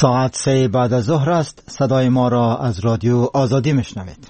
ساعت 3 بعد از ظهر است. صدای ما را از رادیو آزادی میشنوید.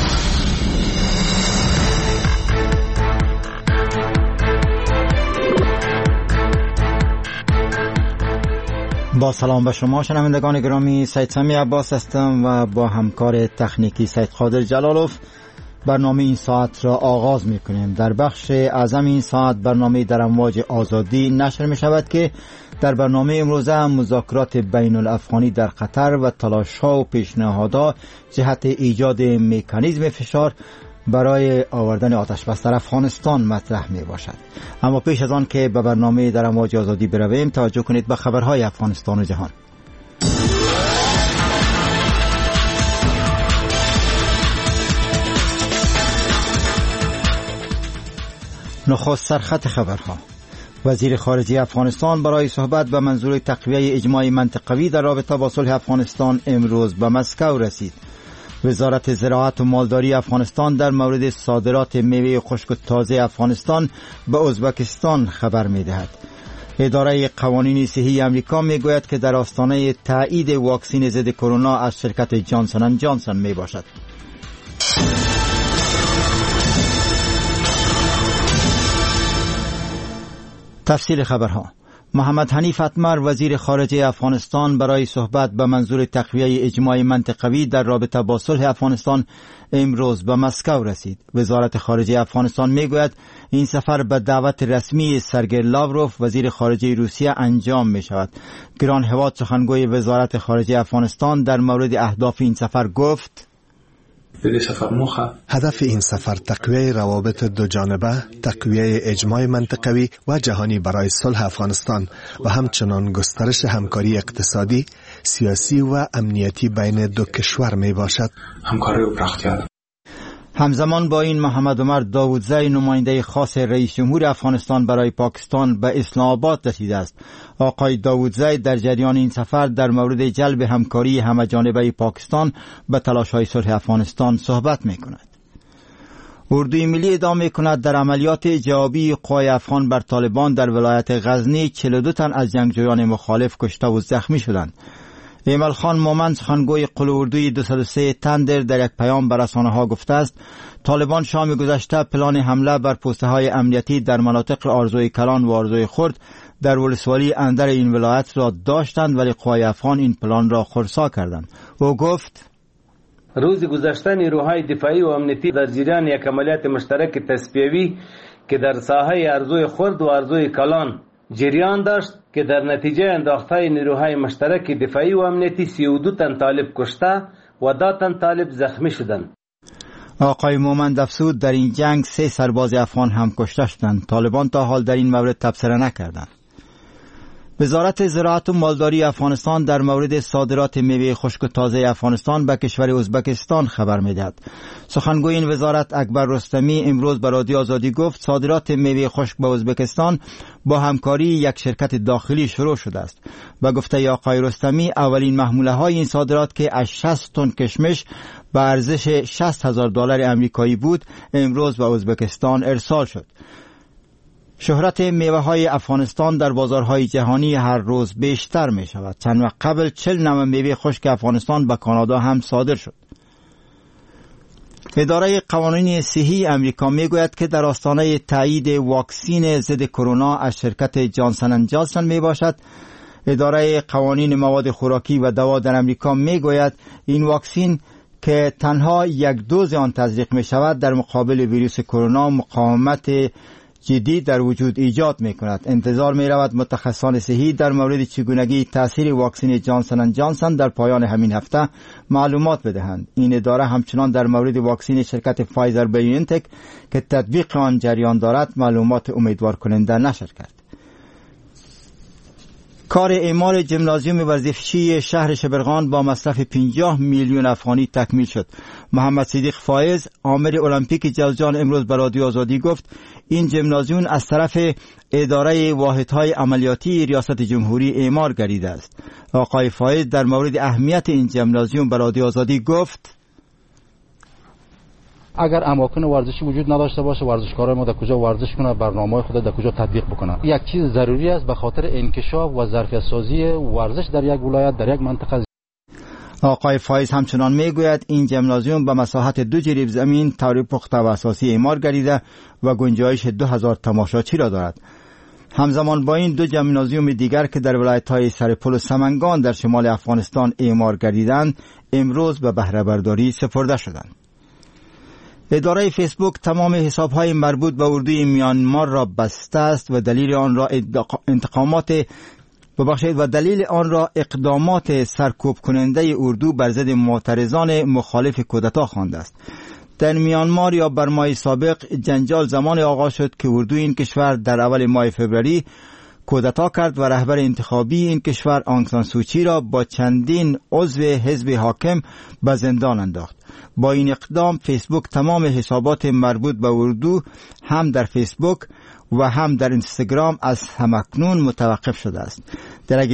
با سلام به شما شنوندگان گرامی، سید سمی عباس هستم و با همکار تکنیکی سید قادر جلالوف برنامه این ساعت را آغاز میکنیم. در بخش اعظم این ساعت برنامه در امواج آزادی نشر می شود که در برنامه امروزه مذاکرات بین الافغانی در قطر و تلاش‌ها و پیشنهادها جهت ایجاد مکانیزم فشار برای آوردن آتش بس در افغانستان مطرح می باشد. اما پیش از آن که به برنامه در امواج آزادی برویم، توجه کنید به خبرهای افغانستان و جهان. نخست سرخط خبرها. وزیر خارجه افغانستان برای صحبت به منظور تقویه اجماع منطقوی در رابطه با صلح افغانستان امروز به مسکو رسید. وزارت زراعت و مالداری افغانستان در مورد صادرات میوه خشک و تازه افغانستان به ازبکستان خبر می‌دهد. اداره قوانین صحی آمریکا میگوید که در آستانه تایید واکسن ضد کرونا از شرکت جانسون اند جانسون میباشد. تفصیل خبرها. محمد حنیف اتمر وزیر خارجه افغانستان برای صحبت به منظور تقویه اجماع منطقوی در رابطه با صلح افغانستان امروز به مسکو رسید. وزارت خارجه افغانستان میگوید این سفر به دعوت رسمی سرگئی لاوروف وزیر خارجه روسیه انجام می شود. گران هواد سخنگوی وزارت خارجه افغانستان در مورد اهداف این سفر گفت: هدف این سفر تقویه روابط دو جانبه، تقویه اجماع منطقوی و جهانی برای صلح افغانستان و همچنان گسترش همکاری اقتصادی، سیاسی و امنیتی بین دو کشور می باشد. همزمان با این محمد عمر داودزی نماینده خاص رئیس جمهور افغانستان برای پاکستان به اسلام آباد رسیده است. آقای داودزی در جریان این سفر در مورد جلب همکاری همه‌جانبه پاکستان به تلاش‌های صلح افغانستان صحبت می‌کند. اردوی ملی ادعا می‌کند در عملیات جوابی قوای افغان بر طالبان در ولایت غزنی 42 تن از جنگجویان مخالف کشته و زخمی شدند. ایمل خان مومند سخنگوی قل اردوی 203 تندر در یک پیام به رسانه‌ها گفته است طالبان شام گذشته پلان حمله بر پست‌های امنیتی در مناطق آرزوی کلان و آرزوی خرد در ولسوالی اندر این ولایت را داشتند، ولی قوای افغان این پلان را خرسا کردند. او گفت: روز گذشته نیروهای دفاعی و امنیتی در جریان یک عملیات مشترک تصفیوی که در ساحه آرزوی خرد و آرزوی کلان جریان داشت که در نتیجه انداخته نیروهای مشترک دفاعی و امنیتی 32 تن طالب کشته و 2 تن طالب زخمی شدند. آقای مومند افزود در این جنگ 3 سرباز افغان هم کشته شدند. طالبان تا حال در این مورد تبصره نکردند. وزارت زراعت و مالداری افغانستان در مورد صادرات میوه خشک و تازه افغانستان به کشور ازبکستان خبر می‌دهد. سخنگوی این وزارت اکبر رستمی امروز به رادیو آزادی گفت صادرات میوه خشک به ازبکستان با همکاری یک شرکت داخلی شروع شده است. به گفته آقای رستمی اولین محموله‌های این صادرات که از 60 تن کشمش به ارزش $60,000 آمریکایی بود امروز به ازبکستان ارسال شد. شهرت میوه‌های افغانستان در بازارهای جهانی هر روز بیشتر می شود. چند وقت قبل 40 نوع میوه خشک افغانستان به کانادا هم صادر شد. اداره قوانین صحی آمریکا می گوید که در آستانه تایید واکسن ضد کرونا از شرکت جانسون اند جانسون می باشد. اداره قوانین مواد خوراکی و دوا در آمریکا می گوید این واکسن که تنها یک دوز آن تزریق می شود در مقابل ویروس کرونا مقاومت جدی در وجود ایجاد می کند. انتظار می رود متخصصان صحی در مورد چگونگی تاثیر واکسن جانسون اند جانسون در پایان همین هفته معلومات بدهند. این اداره همچنان در مورد واکسن شرکت فایزر بایونتک که تطبیق آن جریان دارد معلومات امیدوار کننده نشر کرد. کار اعمال ژیمنازیوم ورزشی شهر شبرغان با مصرف 50 میلیون افغانی تکمیل شد. محمد صدیق فایز آمر المپیک جوزجان امروز به رادیو آزادی گفت این ژیمنازیوم از طرف اداره واحدهای عملیاتی ریاست جمهوری اعمار گردیده است. آقای فایز در مورد اهمیت این ژیمنازیوم به رادیو آزادی گفت اگر اماکن ورزشی وجود نداشته باشه، ورزشکارای ما در کجا ورزش کنه، برنامه‌های خود در کجا تطبیق بکنه. یک چیز ضروری است به خاطر انکشاف و ظرفیت سازی ورزش در یک ولایت، در یک منطقه. آقای فایز همچنان میگوید این ژیمنازیوم به مساحت 2 جریب زمین طور پخته و اساسی اعمار گردیده و گنجایش 2000 تماشاچی را دارد. همزمان با این 2 ژیمنازیوم دیگر که در ولایت‌های سرپل و سمنگان در شمال افغانستان اعمار گردیدند امروز به بهره برداری سپرده شدند. اداره فیسبوک تمام حساب‌های مربوط به اردوی میانمار را بسته است و دلیل آن را اقدامات سرکوب کننده اردو بر ضد معترضان مخالف کودتا خوانده است. در میانمار یا برمای سابق جنجال زمان آغاز شد که اردو این کشور در اول ماه فوریه کودتا کرد و رهبر انتخابی این کشور آنگ سان سوچی را با چندین عضو حزب حاکم به زندان انداخت. با این اقدام فیسبوک تمام حسابات مربوط به اردو هم در فیسبوک و هم در اینستاگرام از همکنون متوقف شده است. در